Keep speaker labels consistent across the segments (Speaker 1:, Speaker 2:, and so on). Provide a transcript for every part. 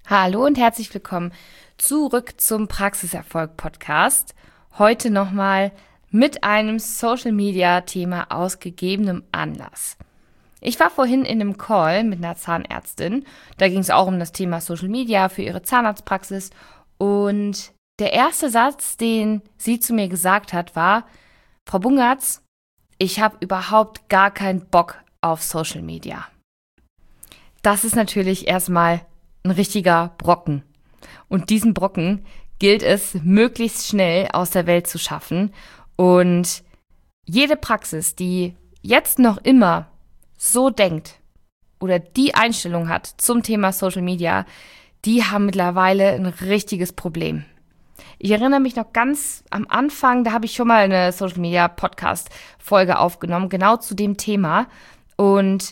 Speaker 1: Hallo und herzlich willkommen zurück zum Praxiserfolg-Podcast. Heute nochmal mit einem Social-Media-Thema aus gegebenem Anlass. Ich war vorhin in einem Call mit einer Zahnärztin. Da ging es auch um das Thema Social Media für ihre Zahnarztpraxis. Und der erste Satz, den sie zu mir gesagt hat, war: Frau Bungertz, ich habe überhaupt gar keinen Bock auf Social Media. Das ist natürlich erstmal ein richtiger Brocken. Und diesen Brocken gilt es, möglichst schnell aus der Welt zu schaffen. Und jede Praxis, die jetzt noch immer so denkt oder die Einstellung hat zum Thema Social Media, die haben mittlerweile ein richtiges Problem. Ich erinnere mich noch ganz am Anfang, da habe ich schon mal eine Social Media Podcast Folge aufgenommen, genau zu dem Thema. Und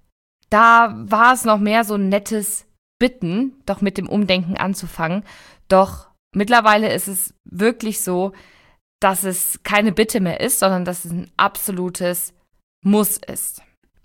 Speaker 1: da war es noch mehr so ein nettes Bitten, doch mit dem Umdenken anzufangen. Doch mittlerweile ist es wirklich so, dass es keine Bitte mehr ist, sondern dass es ein absolutes Muss ist.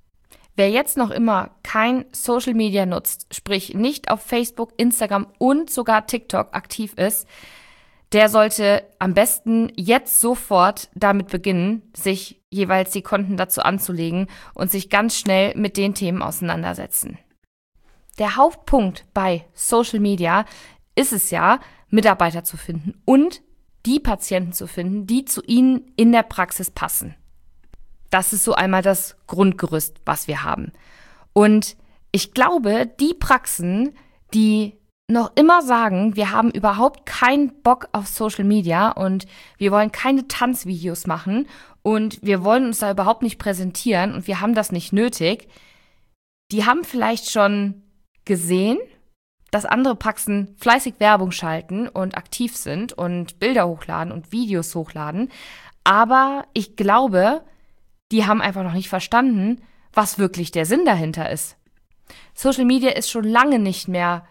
Speaker 1: Wer jetzt noch immer kein Social Media nutzt, sprich nicht auf Facebook, Instagram und sogar TikTok aktiv ist, der sollte am besten jetzt sofort damit beginnen, sich jeweils die Konten dazu anzulegen und sich ganz schnell mit den Themen auseinandersetzen. Der Hauptpunkt bei Social Media ist es ja, Mitarbeiter zu finden und die Patienten zu finden, die zu ihnen in der Praxis passen. Das ist so einmal das Grundgerüst, was wir haben. Und ich glaube, die Praxen, die noch immer sagen, wir haben überhaupt keinen Bock auf Social Media und wir wollen keine Tanzvideos machen und wir wollen uns da überhaupt nicht präsentieren und wir haben das nicht nötig, die haben vielleicht schon gesehen, dass andere Praxen fleißig Werbung schalten und aktiv sind und Bilder hochladen und Videos hochladen. Aber ich glaube, die haben einfach noch nicht verstanden, was wirklich der Sinn dahinter ist. Social Media ist schon lange nicht mehr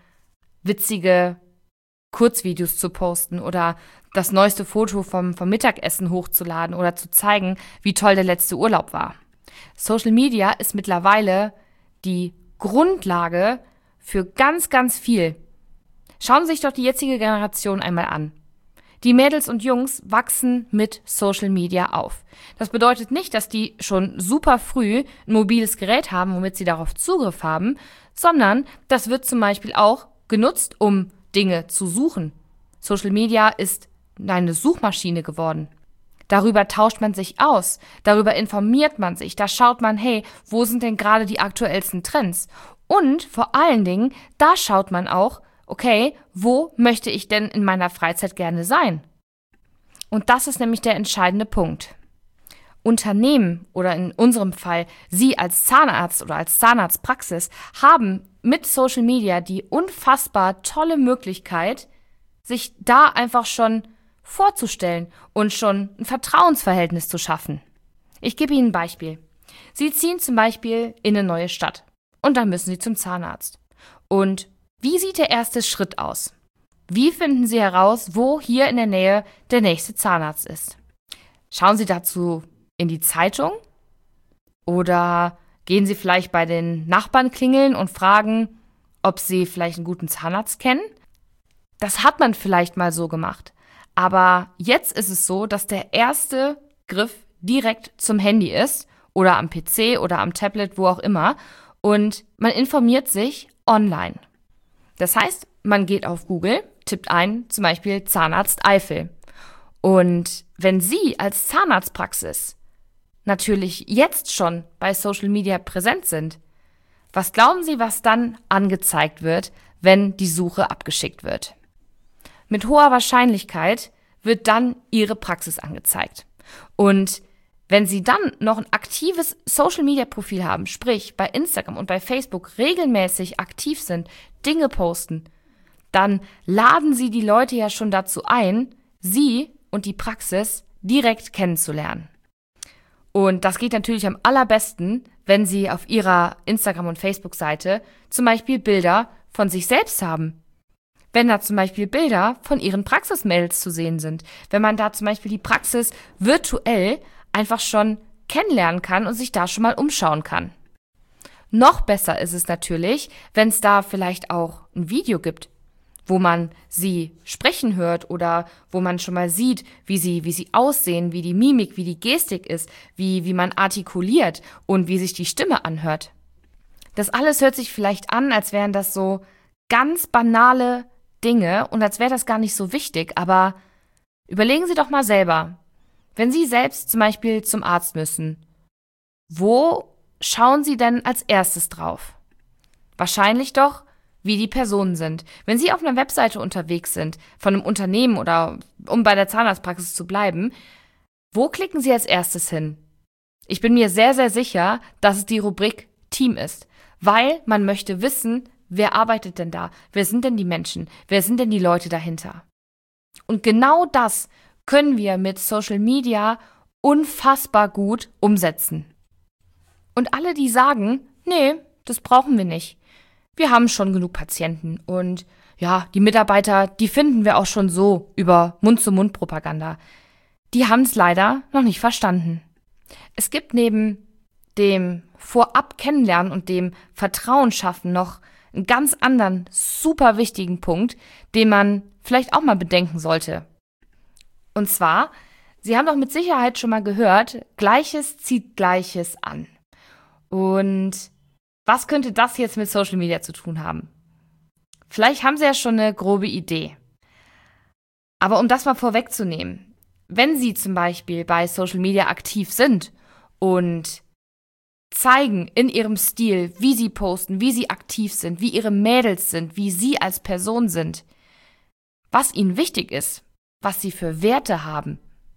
Speaker 1: witzige Kurzvideos zu posten oder das neueste Foto vom Mittagessen hochzuladen oder zu zeigen, wie toll der letzte Urlaub war. Social Media ist mittlerweile die Grundlage für ganz, ganz viel. Schauen Sie sich doch die jetzige Generation einmal an. Die Mädels und Jungs wachsen mit Social Media auf. Das bedeutet nicht, dass die schon super früh ein mobiles Gerät haben, womit sie darauf Zugriff haben, sondern das wird zum Beispiel auch genutzt, um Dinge zu suchen. Social Media ist eine Suchmaschine geworden. Darüber tauscht man sich aus, darüber informiert man sich, da schaut man, hey, wo sind denn gerade die aktuellsten Trends? Und vor allen Dingen, da schaut man auch, okay, wo möchte ich denn in meiner Freizeit gerne sein? Und das ist nämlich der entscheidende Punkt. Unternehmen oder in unserem Fall Sie als Zahnarzt oder als Zahnarztpraxis haben mit Social Media die unfassbar tolle Möglichkeit, sich da einfach schon vorzustellen und schon ein Vertrauensverhältnis zu schaffen. Ich gebe Ihnen ein Beispiel. Sie ziehen zum Beispiel in eine neue Stadt und dann müssen Sie zum Zahnarzt. Und wie sieht der erste Schritt aus? Wie finden Sie heraus, wo hier in der Nähe der nächste Zahnarzt ist? Schauen Sie dazu in die Zeitung oder gehen Sie vielleicht bei den Nachbarn klingeln und fragen, ob sie vielleicht einen guten Zahnarzt kennen? Das hat man vielleicht mal so gemacht. Aber jetzt ist es so, dass der erste Griff direkt zum Handy ist oder am PC oder am Tablet, wo auch immer. Und man informiert sich online. Das heißt, man geht auf Google, tippt ein, zum Beispiel Zahnarzt Eifel. Und wenn Sie als Zahnarztpraxis natürlich jetzt schon bei Social Media präsent sind, was glauben Sie, was dann angezeigt wird, wenn die Suche abgeschickt wird? Mit hoher Wahrscheinlichkeit wird dann Ihre Praxis angezeigt. Und wenn Sie dann noch ein aktives Social-Media-Profil haben, sprich bei Instagram und bei Facebook regelmäßig aktiv sind, Dinge posten, dann laden Sie die Leute ja schon dazu ein, Sie und die Praxis direkt kennenzulernen. Und das geht natürlich am allerbesten, wenn Sie auf Ihrer Instagram- und Facebook-Seite zum Beispiel Bilder von sich selbst haben. Wenn da zum Beispiel Bilder von Ihren Praxismails zu sehen sind. Wenn man da zum Beispiel die Praxis virtuell einfach schon kennenlernen kann und sich da schon mal umschauen kann. Noch besser ist es natürlich, wenn es da vielleicht auch ein Video gibt, wo man sie sprechen hört oder wo man schon mal sieht, wie sie aussehen, wie die Mimik, wie die Gestik ist, wie man artikuliert und wie sich die Stimme anhört. Das alles hört sich vielleicht an, als wären das so ganz banale Dinge und als wäre das gar nicht so wichtig, aber überlegen Sie doch mal selber, wenn Sie selbst zum Beispiel zum Arzt müssen, wo schauen Sie denn als erstes drauf? Wahrscheinlich doch, wie die Personen sind. Wenn Sie auf einer Webseite unterwegs sind, von einem Unternehmen oder um bei der Zahnarztpraxis zu bleiben, wo klicken Sie als erstes hin? Ich bin mir sehr, sehr sicher, dass es die Rubrik Team ist, weil man möchte wissen, wer arbeitet denn da? Wer sind denn die Menschen? Wer sind denn die Leute dahinter? Und genau das können wir mit Social Media unfassbar gut umsetzen. Und alle, die sagen, nee, das brauchen wir nicht. Wir haben schon genug Patienten und ja, die Mitarbeiter, die finden wir auch schon so über Mund-zu-Mund-Propaganda. Die haben es leider noch nicht verstanden. Es gibt neben dem Vorab kennenlernen und dem Vertrauen schaffen noch einen ganz anderen, super wichtigen Punkt, den man vielleicht auch mal bedenken sollte. Und zwar, Sie haben doch mit Sicherheit schon mal gehört, Gleiches zieht Gleiches an. Und was könnte das jetzt mit Social Media zu tun haben? Vielleicht haben Sie ja schon eine grobe Idee. Aber um das mal vorwegzunehmen, wenn Sie zum Beispiel bei Social Media aktiv sind und zeigen in Ihrem Stil, wie Sie posten, wie Sie aktiv sind, wie Ihre Mädels sind, wie Sie als Person sind, was Ihnen wichtig ist, was Sie für Werte haben.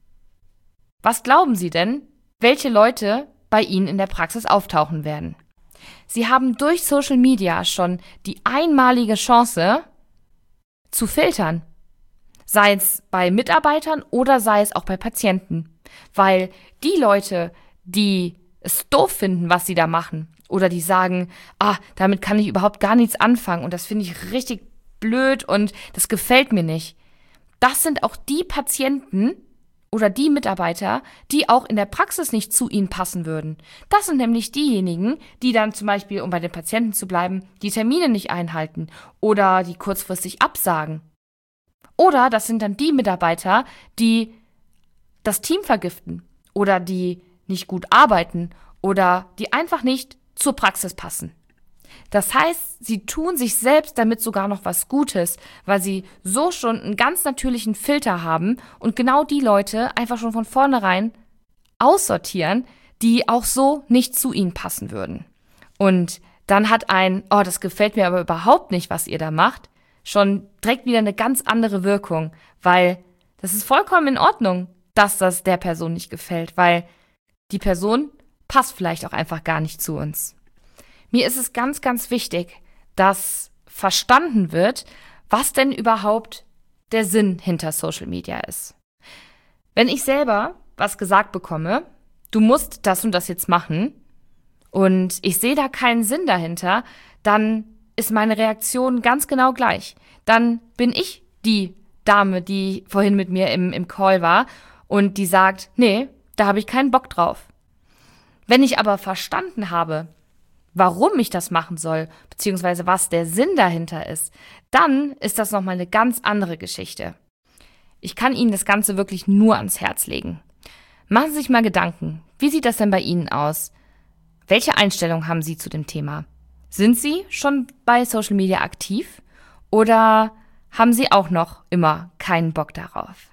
Speaker 1: Was glauben Sie denn, welche Leute bei Ihnen in der Praxis auftauchen werden? Sie haben durch Social Media schon die einmalige Chance zu filtern. Sei es bei Mitarbeitern oder sei es auch bei Patienten. Weil die Leute, die es doof finden, was sie da machen, oder die sagen, damit kann ich überhaupt gar nichts anfangen und das finde ich richtig blöd und das gefällt mir nicht. Das sind auch die Patienten oder die Mitarbeiter, die auch in der Praxis nicht zu ihnen passen würden. Das sind nämlich diejenigen, die dann zum Beispiel, um bei den Patienten zu bleiben, die Termine nicht einhalten oder die kurzfristig absagen. Oder das sind dann die Mitarbeiter, die das Team vergiften oder die nicht gut arbeiten oder die einfach nicht zur Praxis passen. Das heißt, sie tun sich selbst damit sogar noch was Gutes, weil sie so schon einen ganz natürlichen Filter haben und genau die Leute einfach schon von vornherein aussortieren, die auch so nicht zu ihnen passen würden. Und dann hat das gefällt mir aber überhaupt nicht, was ihr da macht, schon direkt wieder eine ganz andere Wirkung, weil das ist vollkommen in Ordnung, dass das der Person nicht gefällt, weil die Person passt vielleicht auch einfach gar nicht zu uns. Mir ist es ganz, ganz wichtig, dass verstanden wird, was denn überhaupt der Sinn hinter Social Media ist. Wenn ich selber was gesagt bekomme, du musst das und das jetzt machen und ich sehe da keinen Sinn dahinter, dann ist meine Reaktion ganz genau gleich. Dann bin ich die Dame, die vorhin mit mir im Call war und die sagt, nee, da habe ich keinen Bock drauf. Wenn ich aber verstanden habe, warum ich das machen soll, beziehungsweise was der Sinn dahinter ist, dann ist das nochmal eine ganz andere Geschichte. Ich kann Ihnen das Ganze wirklich nur ans Herz legen. Machen Sie sich mal Gedanken. Wie sieht das denn bei Ihnen aus? Welche Einstellung haben Sie zu dem Thema? Sind Sie schon bei Social Media aktiv oder haben Sie auch noch immer keinen Bock darauf?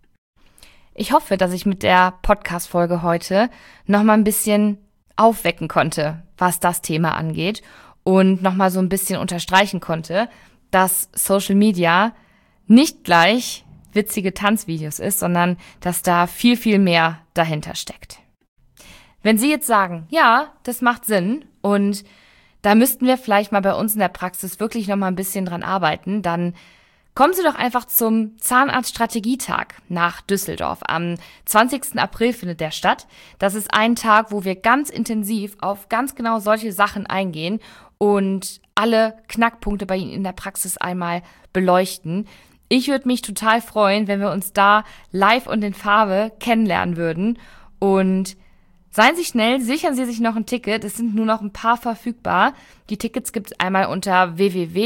Speaker 1: Ich hoffe, dass ich mit der Podcast-Folge heute nochmal ein bisschen aufwecken konnte, was das Thema angeht und nochmal so ein bisschen unterstreichen konnte, dass Social Media nicht gleich witzige Tanzvideos ist, sondern dass da viel, viel mehr dahinter steckt. Wenn Sie jetzt sagen, ja, das macht Sinn und da müssten wir vielleicht mal bei uns in der Praxis wirklich nochmal ein bisschen dran arbeiten, dann kommen Sie doch einfach zum Zahnarztstrategietag nach Düsseldorf. Am 20. April findet der statt. Das ist ein Tag, wo wir ganz intensiv auf ganz genau solche Sachen eingehen und alle Knackpunkte bei Ihnen in der Praxis einmal beleuchten. Ich würde mich total freuen, wenn wir uns da live und in Farbe kennenlernen würden und Seien Sie schnell, sichern Sie sich noch ein Ticket. Es sind nur noch ein paar verfügbar. Die Tickets gibt es einmal unter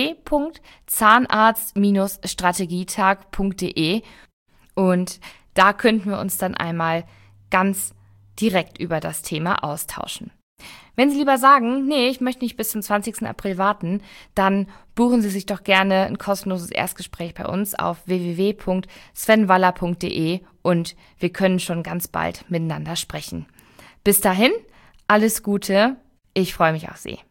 Speaker 1: www.zahnarzt-strategietag.de und da könnten wir uns dann einmal ganz direkt über das Thema austauschen. Wenn Sie lieber sagen, nee, ich möchte nicht bis zum 20. April warten, dann buchen Sie sich doch gerne ein kostenloses Erstgespräch bei uns auf www.svenwaller.de und wir können schon ganz bald miteinander sprechen. Bis dahin, alles Gute, ich freue mich auf Sie.